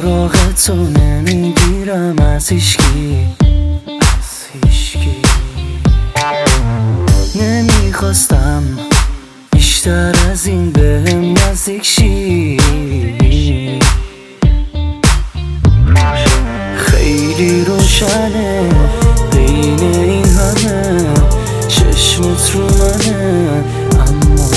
سراغ تو نمیگیرم از هیچکی نمیخواستم بیشتر از این بهم نزدیک شی. خیلی روشنه بین این همه چشمت رو منه، اما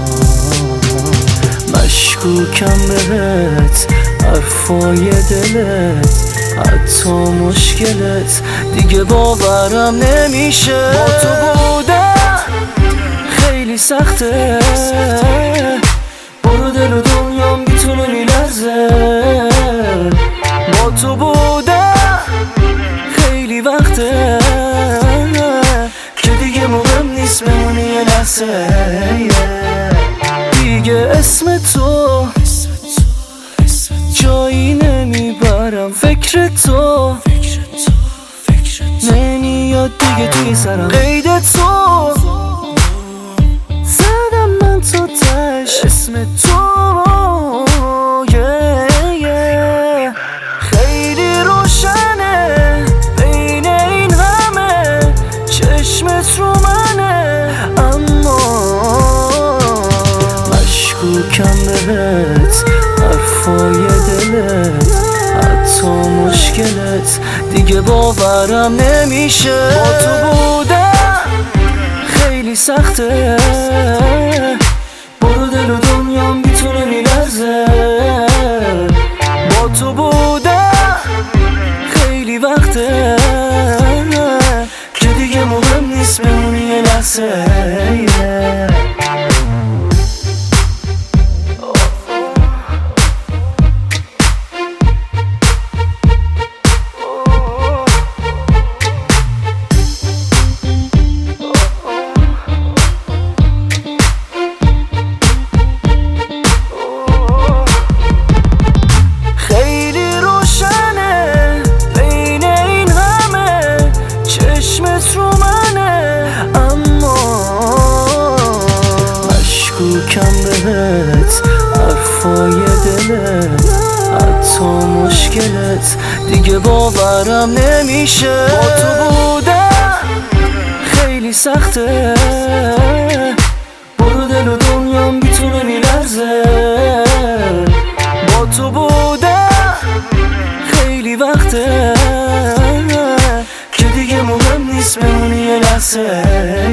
مشکوکم بهت، حرفای دلت، حتی مشکلت دیگه باورم نمیشه. با تو بودم خیلی سخته، برو دل و دنیام میتونه میلرزه. با تو بودم خیلی وقته که دیگه مهم نیست بمونی یه لحظه. دیگه اسم تو جایی نمیبرم، فکر تو نمیاد دیگه توی سرم. قید تو زدم من تو تش، اسم تو خیلی روشنه بین این همه چشمت رو منه، اما مشکوکم بهت، حرفای دلت، حتی مشکلت دیگه باورم نمیشه. با تو بودم خیلی سخته، برو دل و دنیام میتونه میلرزه. با تو بودم خیلی وقته که دیگه مهم نیست بمونی یه لحظه. مشکوکم بهت، حرفای دلت، حتی مشکلت دیگه باورم نمیشه. با تو بودم خیلی سخته، برو دل و دنیام میتونه میلرزه. با تو بودم خیلی وقته که دیگه مهم نیست بمونی یه لحظه.